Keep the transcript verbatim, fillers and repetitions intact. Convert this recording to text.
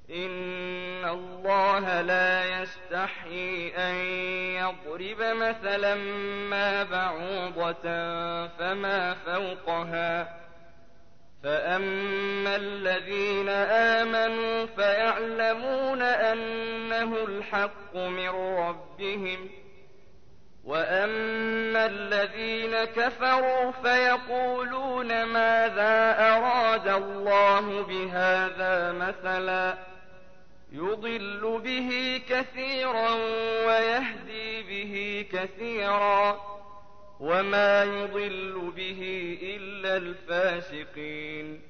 إن الله لا يستحيي أن يضرب مثلا ما بعوضة فما فوقها فأما الذين آمنوا فيعلمون أنه الحق من ربهم وأما الذين كفروا فيقولون ماذا أراد الله بهذا مثلا يضل به كثيرا ويهدي به كثيرا وما يضل به إلا الفاسقين